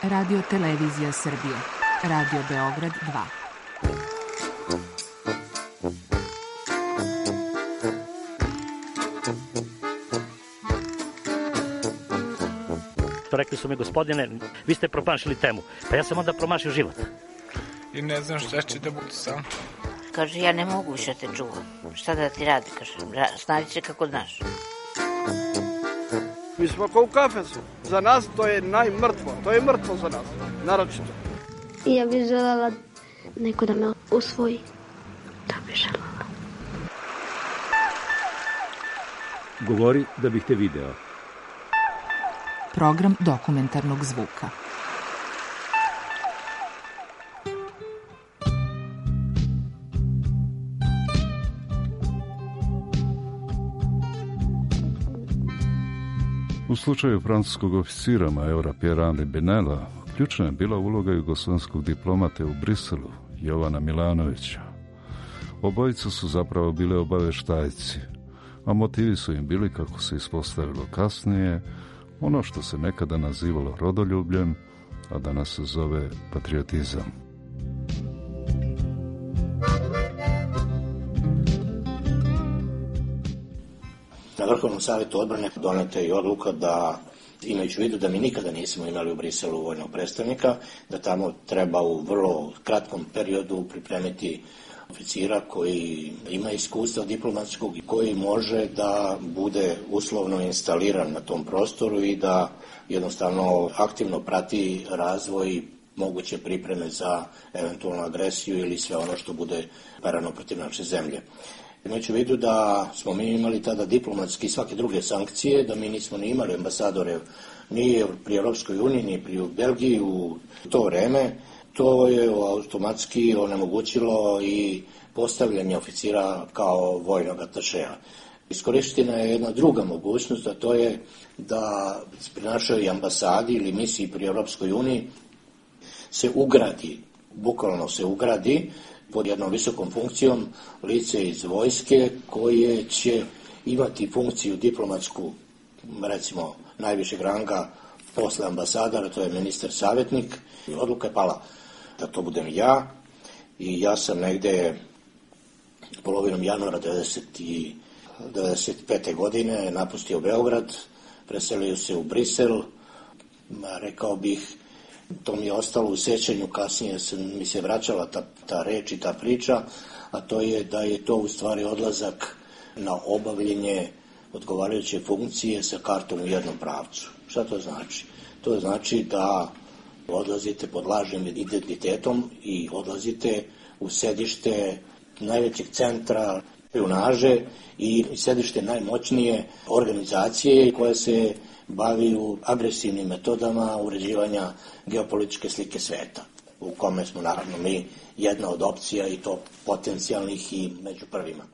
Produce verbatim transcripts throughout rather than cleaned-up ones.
Radio Televizija Srbije, Radio Beograd dva. Rekli su mi, gospodine, vi ste promašili temu. Pa ja sam onda promašio život. I ne znam šta će da bude sam. Kaže, ja ne mogu više te čuvam. Šta da ti radi, kaže, snađi se kako znaš. Mi smo kao u kafesu. Za nas to je najmrtvo. To je mrtvo za nas, naročito. Ja bih želela neko da me usvoji. Da bih želela. Govori da bih te video. Program dokumentarnog zvuka. U slučaju francuskog oficira majora Pierre Benela ključna je bila uloga jugoslovenskog diplomate u Briselu, Jovana Milanovića. Obojica su zapravo bile obaveštajci, a motivi su im bili, kako se ispostavilo kasnije, ono što se nekada nazivalo rodoljubljem, a danas se zove patriotizam. Na Vrhovnom savjetu odbrane doneta je i odluka da, imajući u vidu da mi nikada nismo imali u Briselu vojnog predstavnika, da tamo treba u vrlo kratkom periodu pripremiti oficira koji ima iskustva diplomatskog i koji može da bude uslovno instaliran na tom prostoru i da jednostavno aktivno prati razvoj moguće pripreme za eventualnu agresiju ili sve ono što bude parano protiv naše zemlje. Imajući u vidu da smo mi imali tada diplomatski i svake druge sankcije, da mi nismo ni imali ambasadore ni pri Europskoj uniji, ni pri Belgiji u to vreme, to je automatski onemogućilo i postavljanje oficira kao vojnog atašeja. Iskorištena je jedna druga mogućnost, a to je da pri našoj ambasadi ili misiji pri Europskoj uniji se ugradi, bukvalno se ugradi pod jednom visokom funkcijom lice iz vojske koje će imati funkciju diplomatsku, recimo najvišeg ranga posle ambasadara, to je ministar savjetnik. Odluka je pala da to budem ja i ja sam negde polovinom januara devedeset pete godine napustio Beograd, preselio se u Brisel. Rekao bih, to mi je ostalo u sećanju, kasnije se, mi se vraćala ta, ta reč i ta priča, a to je da je to u stvari odlazak na obavljenje odgovarajuće funkcije sa kartom u jednom pravcu. Šta to znači? To znači da odlazite pod lažnim identitetom i odlazite u sedište najvećeg centra špijunaže i sedište najmoćnije organizacije koje se baviju agresivnim metodama uređivanja geopolitičke slike sveta, u kome smo naravno mi jedna od opcija i to potencijalnih i među prvima.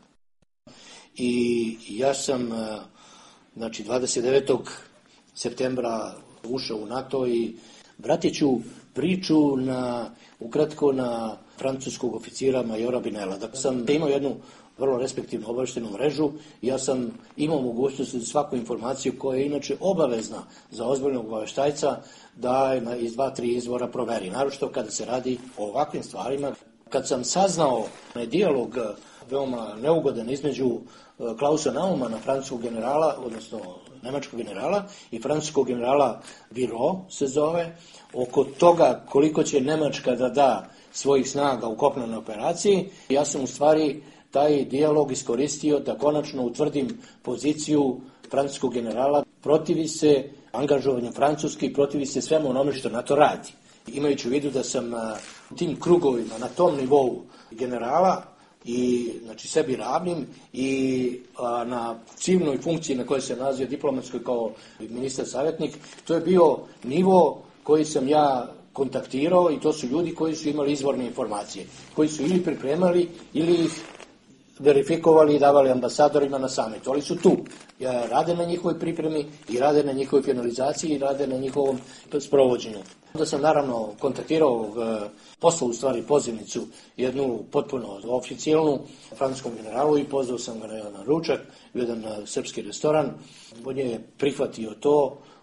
I ja sam znači dvadeset devetog septembra ušao u NATO i vratit ću priču na, ukratko na francuskog oficira majora Benela. Dakle, sam imao jednu vrlo respektivnu obavještajnu mrežu i ja sam imao mogućnost da svaku informaciju koja je inače obavezna za ozbiljnog obavještajca da iz dva, tri izvora proveri. Naročito kada se radi o ovakvim stvarima. Kad sam saznao na dijalog veoma neugodan između Klausa Naumana, francuskog generala, odnosno nemačkog generala, i francuskog generala Viro se zove, oko toga koliko će Nemačka da da svojih snaga u kopnenoj operaciji, ja sam u stvari taj dijalog iskoristio da konačno utvrdim poziciju francuskog generala, protivi se angažovanju Francuske i protivi se svemu onome što NATO radi. Imajući u vidu da sam u tim krugovima, na tom nivou generala, i znači sebi ravnim i a, na civilnoj funkciji na kojoj se nalazio diplomatskoj kao ministar savjetnik, to je bio nivo koji sam ja kontaktirao i to su ljudi koji su imali izvorne informacije, koji su ili pripremali ili ih verifikovali i davali ambasadorima na samitu. Ali su tu, ja, rade na njihovoj pripremi i rade na njihovoj finalizaciji i rade na njihovom sprovođenju. Onda sam naravno kontaktirao, poslao u stvari pozivnicu, jednu potpuno oficijalnu francuskom generalu i pozvao sam ga na ručak u jedan srpski restoran. On je prihvatio to,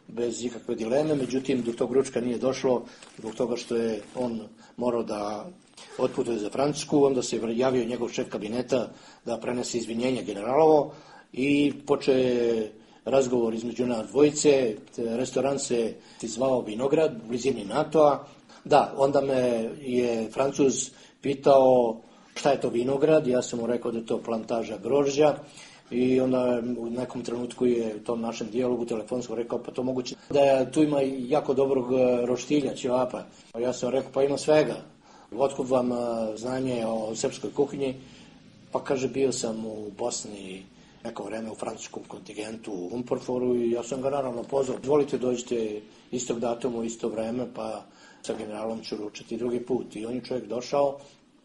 bez ikakve dileme, međutim do tog ručka nije došlo zbog toga što je on morao da otputuje za Francusku, onda se javio njegov šef kabineta da prenese izvinjenje generalovo i počeo je razgovor između nas dvojice, restoran se zvao Vinograd, u blizini NATO-a. Da, onda me je Francuz pitao šta je to vinograd, ja sam mu rekao da je to plantaža grožđa i onda u nekom trenutku je u tom našem dijalogu telefonskom rekao pa to moguće da tu ima jako dobrog roštilja, ćevapa. Ja sam rekao pa ima svega, otkud vam znanje o srpskoj kuhinji, pa kaže bio sam u Bosni neko vreme u francuskom kontingentu u Umporforu i ja sam ga naravno pozvao, izvolite dođite istog datuma u isto vreme pa sa generalom ću ručati drugi put. I on je čovjek došao,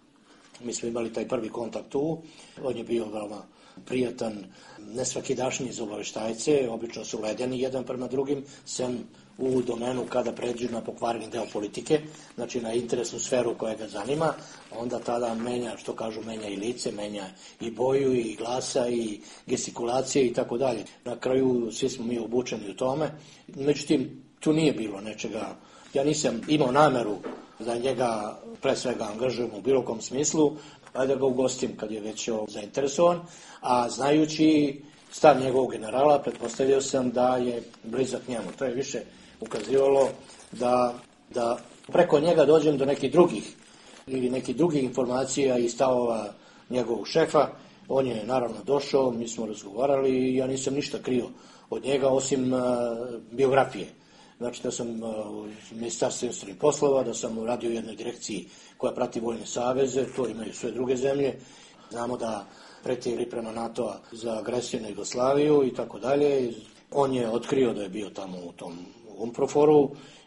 mi smo imali taj prvi kontakt tu, on je bio veoma prijatan, ne svakidašnji iz obaveštajce, obično su ledeni jedan prema drugim, sem u domenu kada pređu na pokvareni deo politike, znači na interesnu sferu koja ga zanima, onda tada menja, što kažu, menja i lice, menja i boju, i glasa, i gestikulacije i tako dalje. Na kraju svi smo mi obučeni u tome, međutim, tu nije bilo nečega. Ja nisam imao nameru da njega pre svega angažujem u bilo kom smislu, a da ga ugostim kad je već zainteresovan, a znajući stav njegovog generala, pretpostavio sam da je blizak njemu. To je više ukazivalo da, da preko njega dođem do nekih drugih ili nekih drugih informacija i stavova njegovog šefa. On je naravno došao, mi smo razgovarali i ja nisam ništa krio od njega osim uh, biografije. Znači da sam u Ministarstvu inostranih poslova, da sam radio u jednoj direkciji koja prati vojne saveze, to imaju sve druge zemlje. Znamo da preti priprema NATO-a za agresiju na Jugoslaviju i tako dalje. On je otkrio da je bio tamo u tom Umproforu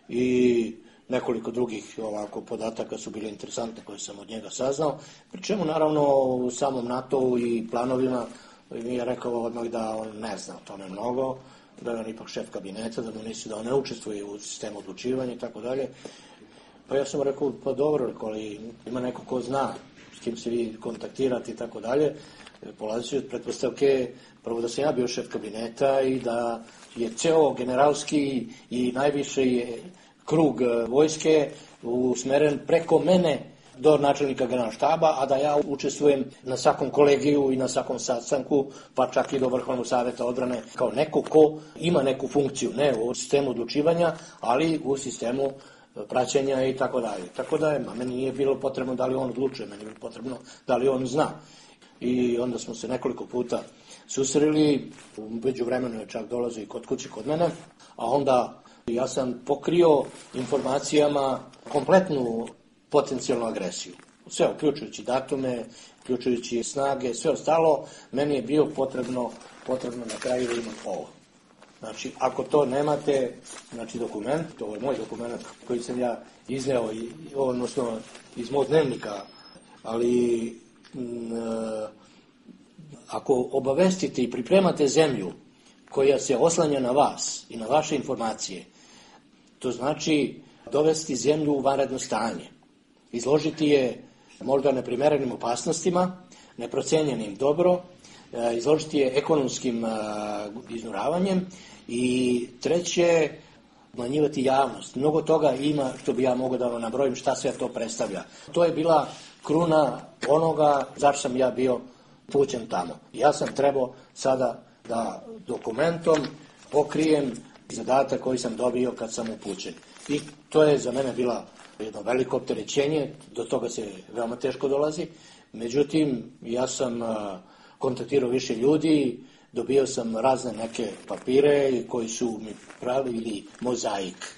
i nekoliko drugih ovako podataka su bile interesantne koje sam od njega saznao. Pri čemu naravno u samom NATO-u i planovima mi je rekao odmah da on ne zna o tome mnogo, da je on ipak šef kabineta, da mu nisi da on ne učestvuje u sistemu odlučivanja i tako dalje. Pa ja sam rekao, pa dobro, rekao, ali ima neko ko zna s kim se vi kontaktirate i tako dalje. Polazit ću od pretpostavke, prvo da sam ja bio šef kabineta i da je ceo generalski i najviši krug vojske usmeren preko mene do načelnika generalštaba, a da ja učestvujem na svakom kolegiju i na svakom sastanku, pa čak i do Vrhovnog savjeta odbrane, kao neko ko ima neku funkciju, ne u sistemu odlučivanja, ali u sistemu praćenja i tako dalje. Tako da je, meni nije bilo potrebno da li on odlučuje, meni je bilo potrebno da li on zna. I onda smo se nekoliko puta susreli, u međuvremenu je čak dolazio i kod kuće kod mene, a onda ja sam pokrio informacijama kompletnu potencijalnu agresiju. Sve, uključujući datume, uključujući snage, sve ostalo, meni je bio potrebno, potrebno na kraju da imam ovo. Znači, ako to nemate, znači dokument, to je moj dokument koji sam ja izneo, odnosno iz mog dnevnika, ali m, ako obavestite i pripremate zemlju koja se oslanja na vas i na vaše informacije, to znači dovesti zemlju u vanredno stanje. Izložiti je možda neprimerenim opasnostima, neprocenjenim dobro, izložiti je ekonomskim iznuravanjem i treće, obmanjivati javnost. Mnogo toga ima što bi ja mogao da vam nabrojim šta sve to predstavlja. To je bila kruna onoga zašto sam ja bio pućen tamo. Ja sam trebao sada da dokumentom pokrijem zadatak koji sam dobio kad sam upućen. I to je za mene bila jedno veliko opterećenje, do toga se veoma teško dolazi. Međutim, ja sam kontaktirao više ljudi, dobio sam razne neke papire koji su mi pravili mozaik.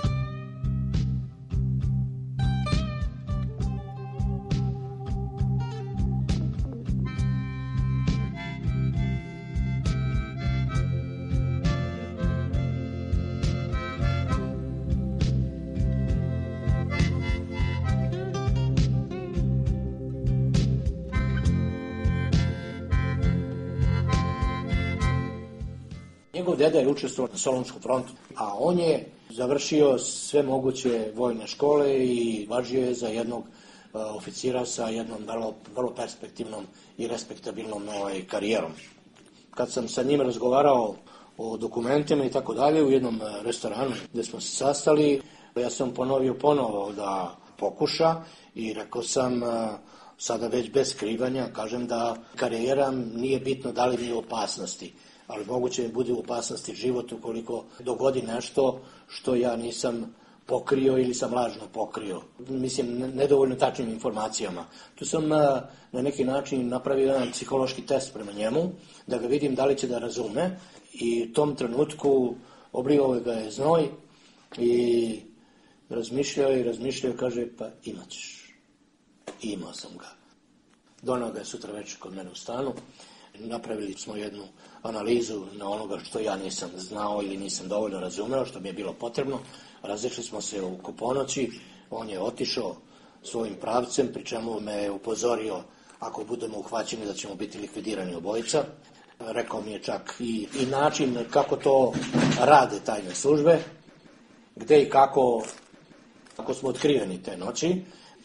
Njegov deda je učestvovao na Solunskom frontu, a on je završio sve moguće vojne škole i važio je za jednog uh, oficira sa jednom vrlo, vrlo perspektivnom i respektabilnom ovaj, karijerom. Kad sam sa njim razgovarao o dokumentima i tako dalje u jednom restoranu gdje smo se sastali. Ja sam ponovio ponovo da pokuša i rekao sam, sada već bez skrivanja, kažem da karijera nije bitno da li mi je u opasnosti, ali moguće mi bude u opasnosti život ukoliko dogodi nešto što ja nisam pokrio ili sam lažno pokrio. Mislim, nedovoljno tačnim informacijama. Tu sam na, na neki način napravio jedan psihološki test prema njemu, da ga vidim da li će da razume, i u tom trenutku oblivao ga je znoj i razmišljao i razmišljao i kaže, pa imat ćeš. I imao sam ga. Donao ga je sutra večer kod mene u stanu. Napravili smo jednu analizu na onoga što ja nisam znao ili nisam dovoljno razumeo, što mi je bilo potrebno. Razišli smo se oko ponoći, on je otišao svojim pravcem, pri čemu me je upozorio ako budemo uhvaćeni da ćemo biti likvidirani obojica. Rekao mi je čak i, i način kako to rade tajne službe, gde i kako, kako smo otkriveni te noći,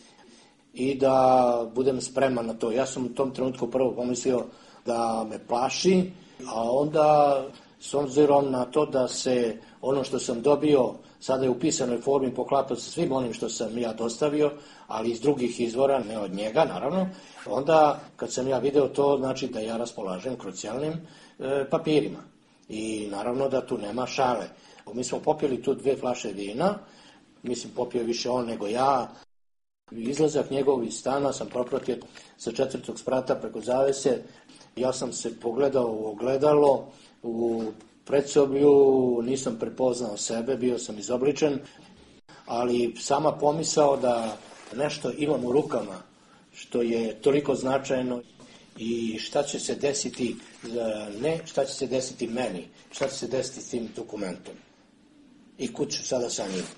i da budem spreman na to. Ja sam u tom trenutku prvo pomislio da me plaši, a onda s obzirom na to da se ono što sam dobio sada je u pisanoj formi poklapa sa svim onim što sam ja dostavio, ali iz drugih izvora, ne od njega naravno, onda kad sam ja video to, znači da ja raspolažem krucijalnim e, papirima. I naravno da tu nema šale. Mi smo popili tu dve flaše vina, mislim popio više on nego ja. Izlazak njegov iz stana sam propratio sa četvrtog sprata preko zavese. Ja sam se pogledao u ogledalo, u predsoblju, nisam prepoznao sebe, bio sam izobličen, ali sama pomisao da nešto imam u rukama, što je toliko značajno, i šta će se desiti, ne šta će se desiti meni, šta će se desiti s tim dokumentom i kud ću sada sa njim.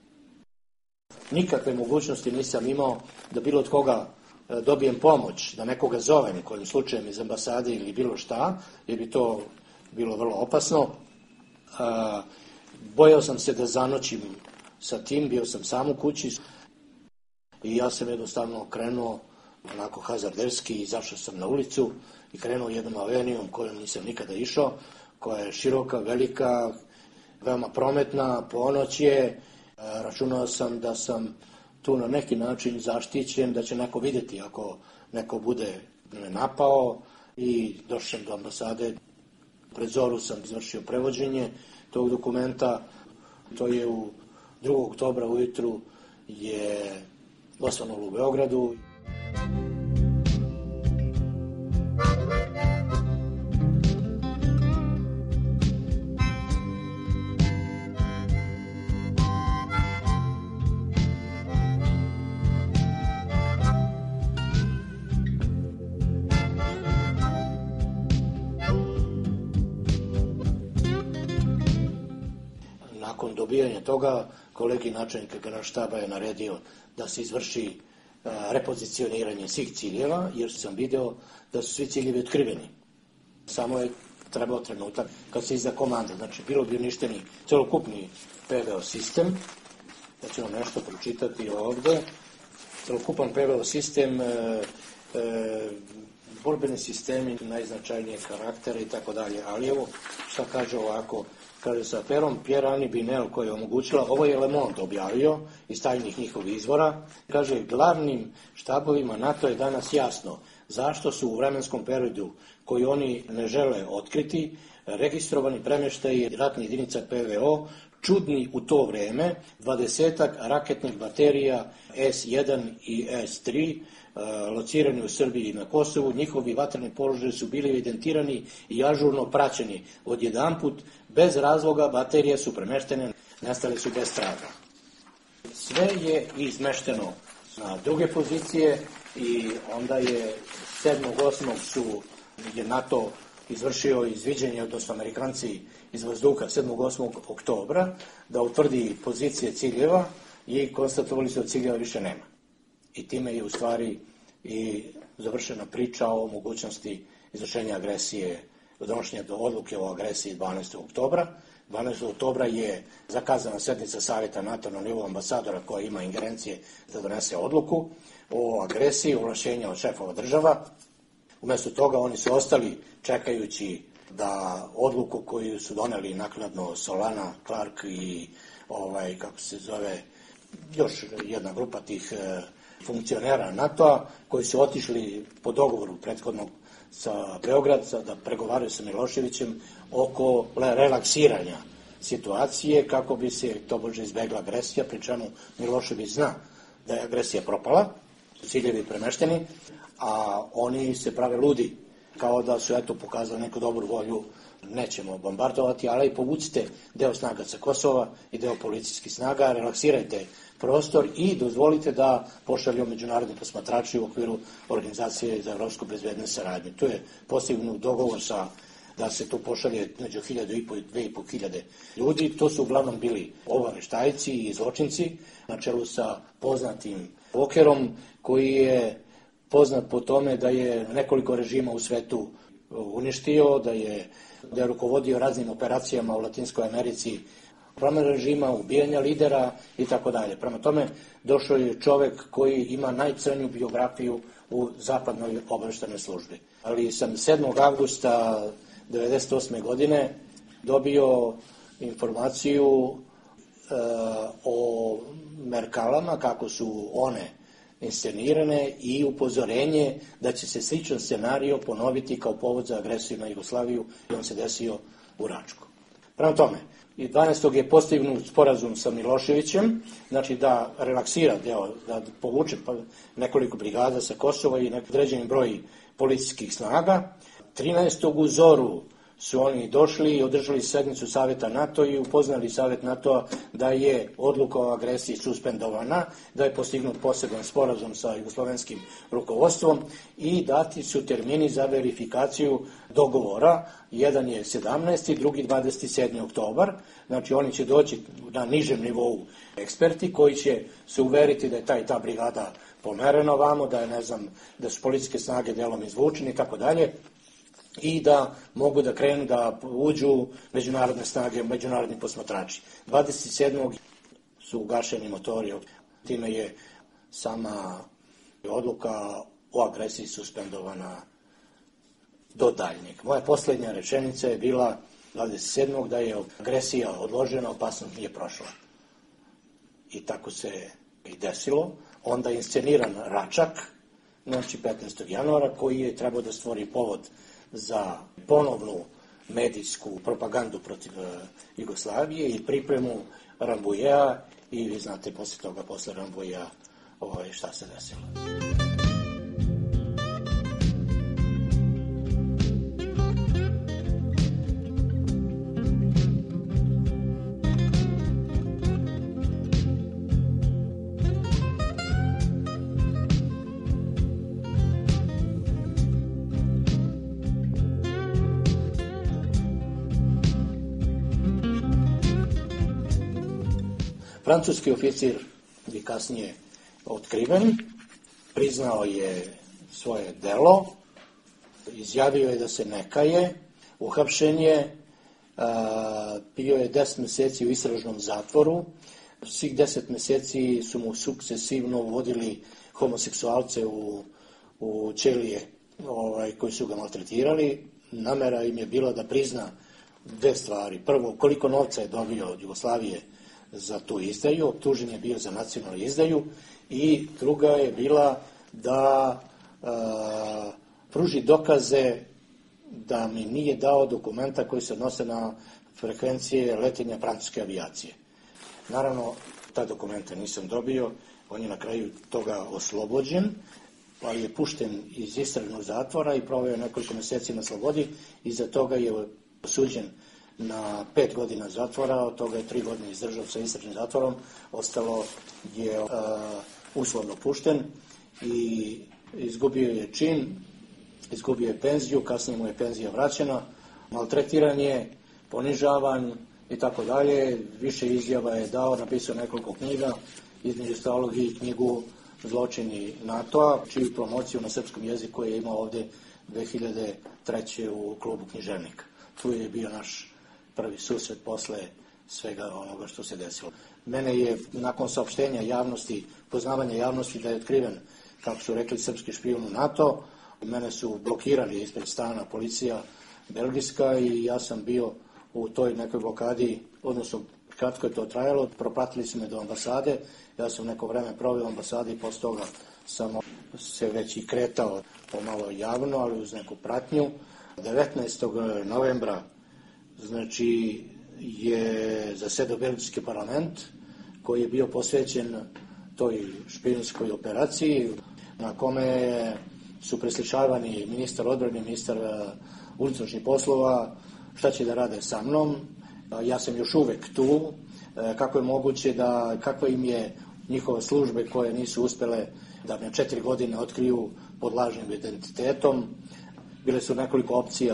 Nikakve mogućnosti nisam imao da bilo od koga dobijem pomoć, da nekoga zovem, kojim slučajem iz ambasade ili bilo šta, jer bi to bilo vrlo opasno. Bojao sam se da zanoćim sa tim, bio sam sam u kući i ja sam jednostavno krenuo onako hazarderski, izašao sam na ulicu i krenuo jednom avenijom kojom nisam nikada išao, koja je široka, velika, veoma prometna, ponoć je. Računao sam da sam tu na neki način zaštićen, da će neko vidjeti ako neko bude me napao, i došao sam do ambasade. Pred zoru sam izvršio prevođenje tog dokumenta. To je u drugog oktobra ujutru je osvanulo u Beogradu. Nakon dobijanja toga, kolegi načelnika Generalštaba je naredio da se izvrši repozicioniranje svih ciljeva, jer sam video da su svi ciljevi otkriveni. Samo je trebao trenutak kad se izda komanda. Znači, bilo bi uništeni celokupni P V O sistem. Da ćemo nešto pročitati ovde. Celokupan P V O sistem, e, e, borbeni sistemi najznačajnijeg karaktera i tako dalje. Ali evo šta kaže ovako. Kaže, sa aferom Pierre-Henri Binel, koja je omogućila, ovo je Le Monde objavio iz tajnih njihovih izvora, kaže, glavnim štabovima NATO je danas jasno zašto su u vremenskom periodu koji oni ne žele otkriti registrovani premještaji ratnih jedinica P V O čudni u to vreme, dvadesetak raketnih baterija S jedan i S tri, locirani u Srbiji i na Kosovu. Njihovi vatreni položaji su bili evidentirani i ažurno praćeni. Odjedanput, bez razloga, baterije su premeštene, nestale su bez traga. Sve je izmešteno na druge pozicije i onda je sedmog osmog su je NATO izvršio izviđenje, odnosno Amerikanci iz vazduha sedmog osmog oktobra, da utvrdi pozicije ciljeva i konstatovali su da ciljeva više nema. I time je u stvari i završena priča o mogućnosti izvršenja agresije, donošenja do odluke o agresiji dvanaestog oktobra. dvanaestog oktobra je zakazana sednica Savjeta NATO na nivou ambasadora koja ima ingerencije da donese odluku o agresiji, ovlašćenja od šefova država. Umesto toga oni su ostali čekajući da odluku koju su doneli naknadno Solana, Clark i ovaj, kako se zove, još jedna grupa tih e, funkcionera NATO-a koji su otišli po dogovoru prethodnog sa Beogradca da pregovaraju sa Miloševićem oko relaksiranja situacije kako bi se tobože izbegla agresija, pri čemu Milošević zna da je agresija propala, ciljevi premešteni, a oni se prave ludi kao da su eto pokazali neku dobru volju, nećemo bombardovati, ali i povucite deo snaga sa Kosova i deo policijskih snaga, relaksirajte prostor i dozvolite da pošalju međunarodni posmatrači u okviru Organizacije za evropsku bezbednost saradnju. Tu je postignut dogovor sa da se tu pošalje među hiljadu i po i dve i po hiljade ljudi. To su uglavnom bili obaveštajci i zločinci na čelu sa poznatim Walkerom, koji je poznat po tome da je nekoliko režima u svetu uništio, da je, da je rukovodio raznim operacijama u Latinskoj Americi, promjena režima, ubijanja lidera i tako dalje. Prema tome, došao je čovek koji ima najcrniju biografiju u zapadnoj obaveštajnoj službi. Ali sam sedmog avgusta devedeset osme godine dobio informaciju e, o Merkalama, kako su one inscenirane i upozorenje da će se sličan scenario ponoviti kao povod za agresiju na Jugoslaviju i on se desio u Račku. Prema tome, i dvanaestog je postignut sporazum sa Miloševićem, znači da relaksira deo, da povuče nekoliko brigada sa Kosova i određeni broj policijskih snaga. trinaestog u zoru su oni došli i održali sednicu Saveta NATO i upoznali Savet NATO da je odluka o agresiji suspendovana, da je postignut poseban sporazum sa jugoslovenskim rukovodstvom i dati su termini za verifikaciju dogovora. Jedan je sedamnaesti, drugi dvadeset sedmi oktobar. Znači oni će doći na nižem nivou eksperti koji će se uveriti da je ta i ta brigada pomerena ovamo, da je, ne znam, da su policijske snage delom izvučeni i tako dalje, i da mogu da krenu da uđu međunarodne snage, međunarodni posmatrači. dvadeset sedmog su ugašeni motori, time je sama odluka o agresiji suspendovana do daljnjeg. Moja posljednja rečenica je bila dvadeset sedmog da je agresija odložena, opasnost nije prošla. I tako se i desilo. Onda je insceniran Račak, znači petnaestog januara, koji je trebao da stvori povod za ponovnu medijsku propagandu protiv Jugoslavije i pripremu Rambujea i vi znate posle toga, posle Rambujea, ovaj, šta se desilo. Francuski oficir je kasnije otkriven, priznao je svoje delo, izjavio je da se ne kaje, uhapšen je, bio je deset meseci u istražnom zatvoru, svih deset meseci su mu sukcesivno uvodili homoseksualce u, u ćelije ovaj, koji su ga maltretirali. Namera im je bila da prizna dve stvari. Prvo, koliko novca je dobio od Jugoslavije za tu izdaju, optužen je bio za nacionalnu izdaju, i druga je bila da a, pruži dokaze da mi nije dao dokumenta koji se odnose na frekvencije letenja francuske avijacije. Naravno, ta dokumenta nisam dobio, on je na kraju toga oslobođen, ali je pušten iz istražnog zatvora i proveo nekoliko meseci na slobodi, i za toga je osuđen na pet godina zatvora, od toga je tri godine izdržao sa istražnim zatvorom, ostalo je uh, uslovno pušten i izgubio je čin, izgubio je penziju, kasnije mu je penzija vraćena, maltretiran je, ponižavan i tako dalje, više izjava je dao, napisao nekoliko knjiga, između ostalog i knjigu Zločini NATO-a, čiju promociju na srpskom jeziku je imao ovde dve hiljade treće u klubu književnika. Tu je bio naš prvi susret posle svega onoga što se desilo. Mene je nakon saopštenja javnosti, poznavanja javnosti da je otkriven, kako su rekli, srpski špijun u NATO, mene su blokirali ispred stana policija belgijska i ja sam bio u toj nekoj blokadi, odnosno kratko je to trajalo, propratili su me do ambasade, ja sam neko vreme proveo u ambasadi i posle toga sam se već i kretao pomalo javno, ali uz neku pratnju. devetnaestog novembra znači je zasedao belgijski parlament koji je bio posvećen toj špijunskoj operaciji na kome su preslišavani ministar odbrane, ministar unutrašnjih poslova, šta će da rade sa mnom. Ja sam još uvek tu. Kako je moguće da, kakva im je njihove službe koje nisu uspele da me četiri godine otkriju pod lažnim identitetom. Bile su nekoliko opcija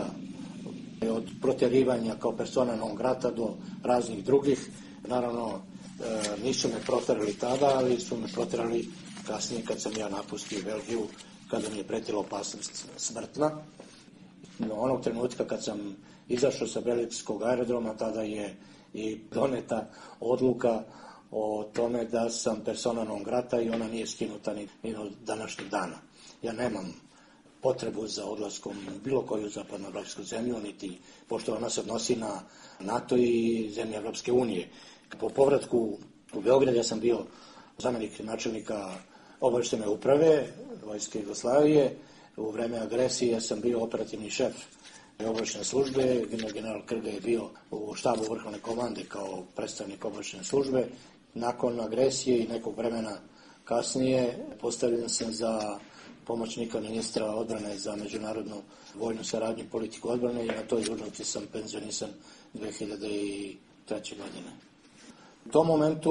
od protjerivanja kao persona non grata do raznih drugih. Naravno, nisu me proterali tada, ali su me proterali kasnije kad sam ja napustio Belgiju, kada mi je pretila opasnost smrtna. No, onog trenutka kad sam izašao sa belgijskog aerodroma, tada je i doneta odluka o tome da sam persona non grata i ona nije skinuta ni, ni od današnjeg dana. Ja nemam potrebu za odlaskom bilo koju zapadnoevropsku zemlju, niti pošto ona se odnosi na NATO i zemlje Evropske unije. Po povratku u Beograd ja sam bio zamenik načelnika obavještajne uprave Vojske Jugoslavije. U vreme agresije ja sam bio operativni šef obavještajne službe, general Krga je bio u štabu vrhovne komande kao predstavnik obavještajne službe. Nakon agresije i nekog vremena kasnije postavljen sam za pomoćnika ministra odbrane za međunarodnu vojnu saradnju i politiku odbrane i na toj dužnosti sam penzionisan dve hiljade treće. godine. U tom momentu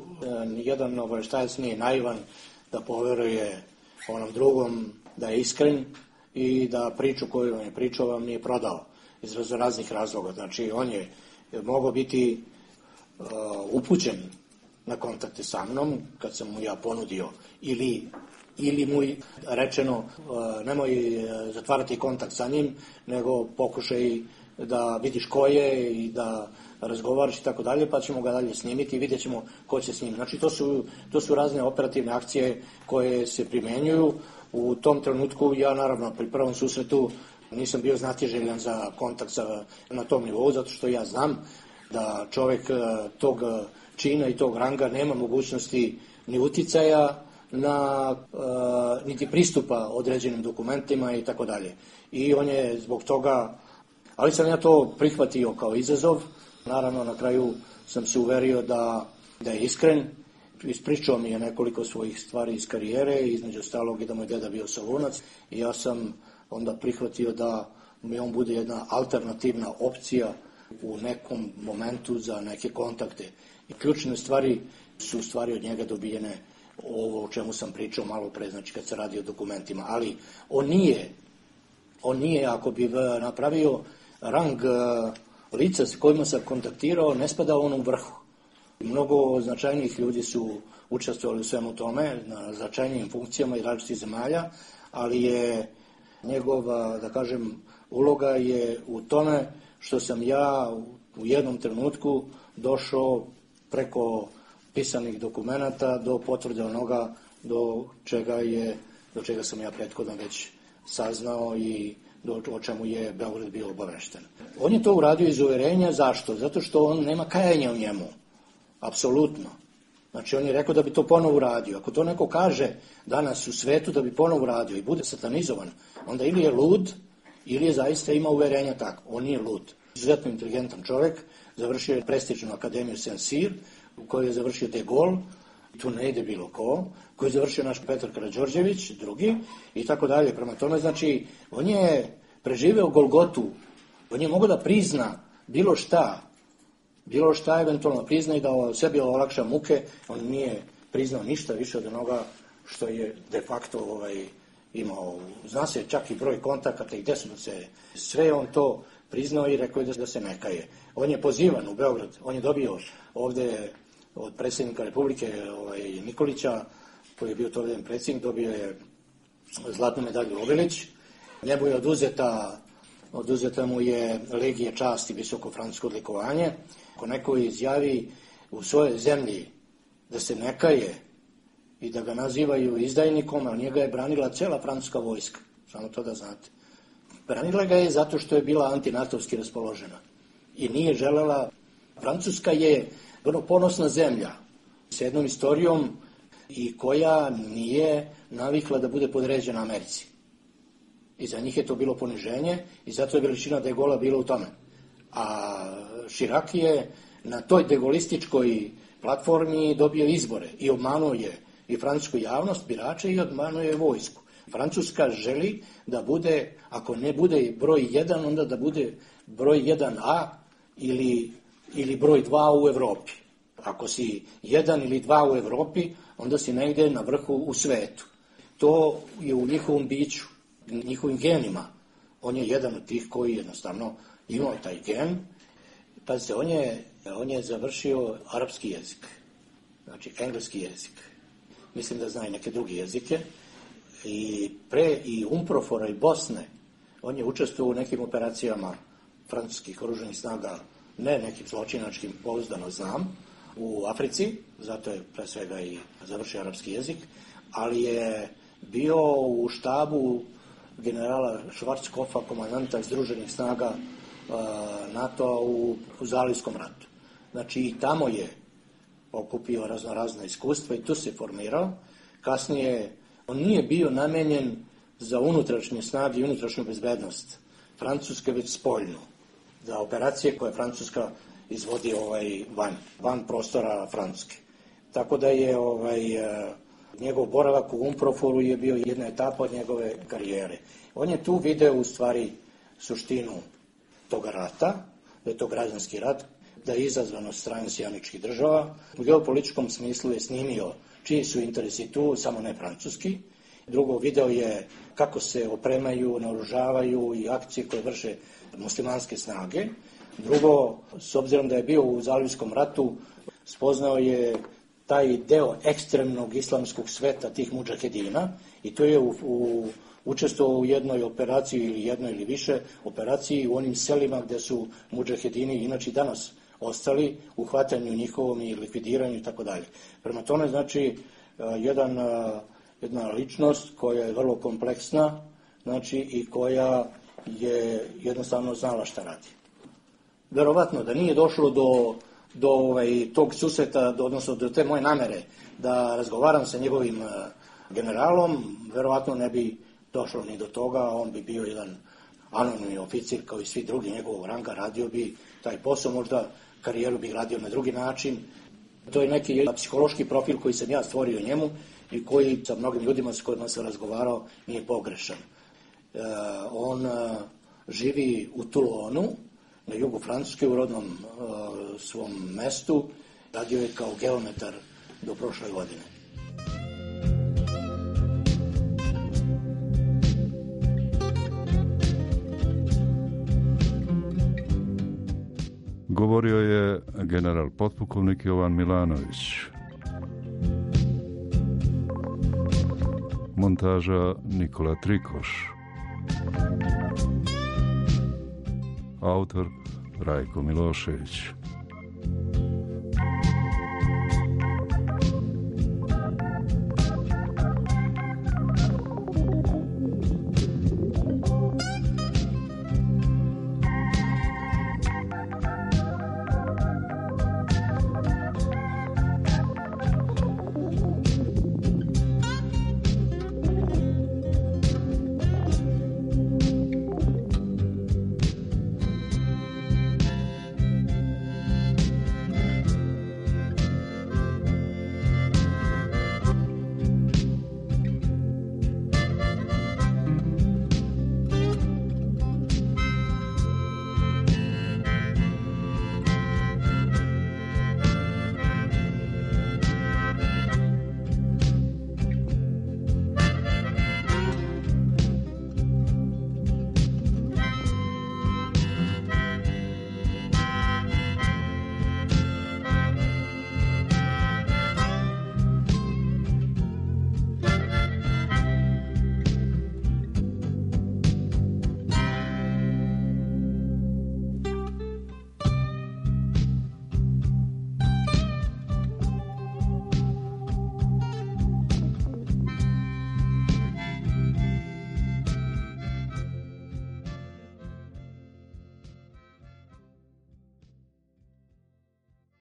jedan obavještajac nije naivan da poveruje onom drugom da je iskren i da priču koju vam je pričao vam nije prodao iz raznih razloga. Znači, on je mogao biti uh, upućen na kontakte sa mnom kad sam mu ja ponudio ili, ili mu rečeno uh, nemoj zatvarati kontakt sa njim, nego pokušaj da vidiš ko je i da razgovaraš i tako dalje, pa ćemo ga dalje snimiti i vidjet ćemo ko će s njim. Znači, to su, to su razne operativne akcije koje se primenjuju. U tom trenutku ja naravno pri prvom susretu nisam bio znatiželjan za kontakt sa, na tom nivou, zato što ja znam da čovjek tog čina i tog ranga nema mogućnosti ni uticaja na uh, niti pristupa određenim dokumentima i tako dalje. I on je zbog toga, ali sam ja to prihvatio kao izazov. Naravno, na kraju sam se uverio da, da je iskren. Ispričao mi je nekoliko svojih stvari iz karijere, između ostalog i da moj deda bio Solunac. I ja sam onda prihvatio da mi on bude jedna alternativna opcija u nekom momentu za neke kontakte. I ključne stvari su stvari od njega dobijene, ovo o čemu sam pričao malo pre, znači kad se radi o dokumentima. Ali on nije, on nije, ako bi napravio rang lica s kojima sam kontaktirao, ne spada on u vrhu. Mnogo značajnijih ljudi su učestvovali u svemu tome, na značajnijim funkcijama i različitih zemalja, ali je njegova, da kažem, uloga je u tome što sam ja u jednom trenutku došao preko pisanih dokumenata do potvrde onoga do čega je, do čega sam ja prethodno već saznao i do, o čemu je Beograd bio obavešten. On je to uradio iz uverenja, zašto? Zato što on nema kajanja u njemu. Apsolutno. Znači, on je rekao da bi to ponovo uradio. Ako to neko kaže danas u svetu da bi ponovo uradio i bude satanizovan, onda ili je lud, ili je zaista ima uverenja tako. On nije lud. Izuzetno inteligentan čovjek, završio je prestižnu akademiju Saint-Cyr, u kojoj je završio De Gaulle, tu ne ide bilo ko, koji je završio naš Petar Karađorđević, drugi, i tako dalje. Prema tome, znači, on je preživeo Golgotu, on je mogao da prizna bilo šta, bilo šta eventualno prizna i da sebi olakša muke, on nije priznao ništa više od onoga što je de facto ovaj, imao. Zna se čak i broj kontakata i gde su se, sve on to priznao i rekao je da se ne kaje. On je pozivan u Beograd, on je dobio ovde od predsjednika Republike ovaj, Nikolića, koji je bio to jedan predsjednik, dobio je zlatnu medalju Obilić, njemu je oduzeta, oduzeta mu je Legija časti, visoko francusko odlikovanje. Ako neko izjavi u svojoj zemlji da se ne kaje i da ga nazivaju izdajnikom, a njega je branila cela francuska vojska, samo to da znate. Branila ga je zato što je bila antinatovski raspoložena i nije želela. Francuska je vrlo ponosna zemlja s jednom istorijom i koja nije navikla da bude podređena Americi. I za njih je to bilo poniženje i zato je veličina de Gaulle'a bila u tome. A Chirac je na toj degolističkoj platformi dobio izbore i obmanuo je i francusku javnost, birače, i obmanuo je vojsku. Francuska želi da bude, ako ne bude broj jedan, onda da bude broj jedan A ili, ili broj dva u Evropi. Ako si jedan ili dva u Evropi, onda si negde na vrhu u svetu. To je u njihovom biću, njihovim genima. On je jedan od tih koji jednostavno imao taj gen. Pazite, on je, on je završio arapski jezik, znači engleski jezik. Mislim da zna i neke druge jezike. I pre i Umprofora i Bosne, on je učestvovao u nekim operacijama francuskih oružanih snaga, ne nekim zločinačkim, pouzdano znam, u Africi, zato je pre svega i završio arapski jezik, ali je bio u štabu generala Schwarzkopfa, komandanta Združenih snaga NATO-a u, u Zalivskom ratu. Znači i tamo je okupio razno razna iskustva i tu se formirao. Kasnije on nije bio namenjen za unutrašnje snage i unutrašnju bezbednost Francuske, već spoljnu, za operacije koje Francuska izvodi ovaj, van, van prostora Francuske. Tako da je ovaj, njegov boravak u Umproforu je bio jedna etapa od njegove karijere. On je tu video u stvari suštinu toga rata, da je to građanski rat, da je izazvan od strane sjaničkih država. U geopolitičkom smislu je snimio čiji su interesi tu, samo ne francuski. Drugo, video je kako se opremaju, naoružavaju i akcije koje vrše muslimanske snage. Drugo, s obzirom da je bio u Zalivskom ratu, spoznao je taj deo ekstremnog islamskog sveta tih mudžahedina i to je u, u, učestvovao u jednoj operaciji ili jednoj ili više operaciji u onim selima gde su mudžahedini inače danas ostali, u hvatanju njihovom i likvidiranju i tako dalje. Prema tome, znači, jedan, jedna ličnost koja je vrlo kompleksna, znači, i koja je jednostavno znala šta radi. Verovatno da nije došlo do, do ovaj, tog susreta, do, odnosno do te moje namere da razgovaram sa njegovim generalom, verovatno ne bi došlo ni do toga, on bi bio jedan anonimni oficir kao i svi drugi njegovog ranga, radio bi taj posao, možda karijeru bi radio na drugi način. To je neki psihološki profil koji sam ja stvorio njemu i koji sa mnogim ljudima s kojima sam razgovarao nije pogrešan. E, on a, živi u Toulonu, na jugu Francuske, u rodnom a, svom mestu. Radio je kao geometar do prošle godine. Govorio je general potpukovnik Jovan Milanović. Montaža Nikola Trikoš. Autor Rajko Milošević.